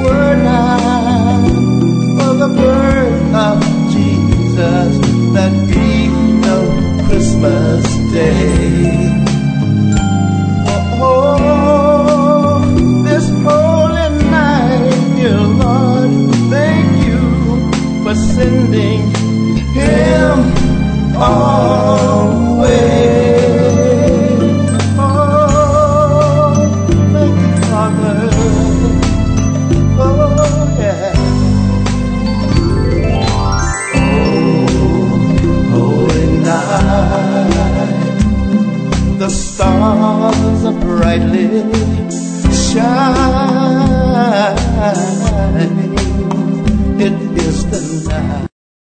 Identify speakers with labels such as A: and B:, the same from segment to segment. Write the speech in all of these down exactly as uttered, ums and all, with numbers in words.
A: were not for the birth of Jesus, there'd be no Christmas Day. Oh, this holy night, dear Lord, thank you for sending Him away. Oh, thank you, Father. Oh, yeah. Oh, holy night, the stars are brightly shining. It is the night.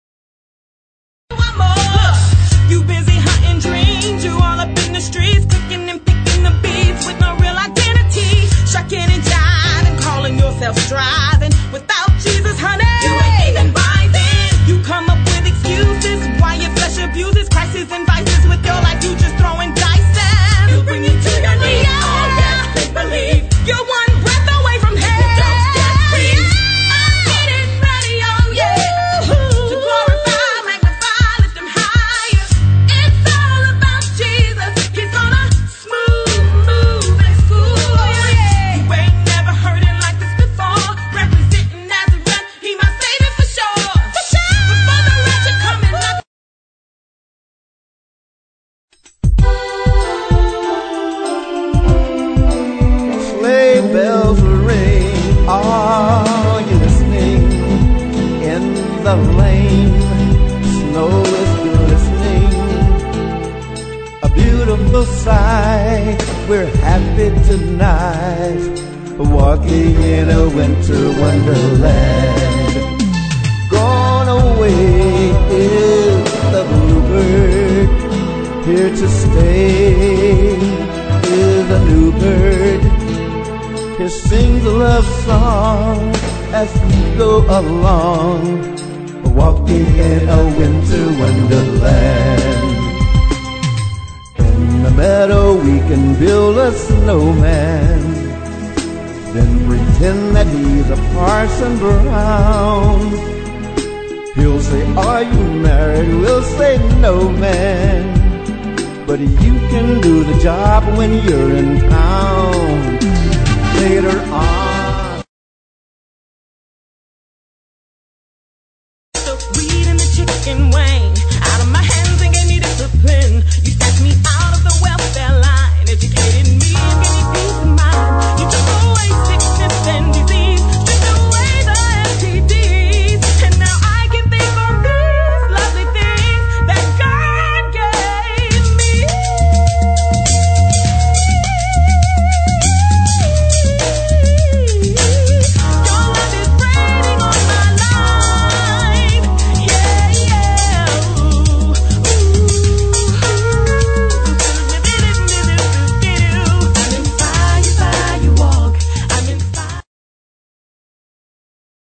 B: You busy hunting dreams, you all up in the streets, cooking and picking the beats with no real identity, shucking and jiving, calling yourself striving. Without Jesus, honey, you ain't even vibing. You come up with excuses why your flesh abuses crises and vices with your life. You just throwing dice down. He'll bring you to your knees. Oh yeah, make believe you're one breath away from hell. Don't get free. I'm getting ready, oh yeah, to glorify, magnify, lift Him higher. It's all about Jesus. He's gonna smooth, move, and school. Oh yeah, you ain't never heard it like this before. Representing Nazareth, He my savior for sure. For sure. Before the rapture coming up.
A: Sleigh bells ring, are you listening? In the lane, snow is glistening. A beautiful sight, we're happy tonight, walking in a winter wonderland. Gone away is the bluebird, here to stay is a new bird. He sings a love song as we go along, walking in a winter wonderland. In the meadow we can build a snowman, then pretend that he's a Parson Brown. He'll say, are you married? We'll say, no, man. But you can do the job when you're in town. Later on,
B: The weed and the chicken wing out of my hands and gave me discipline. You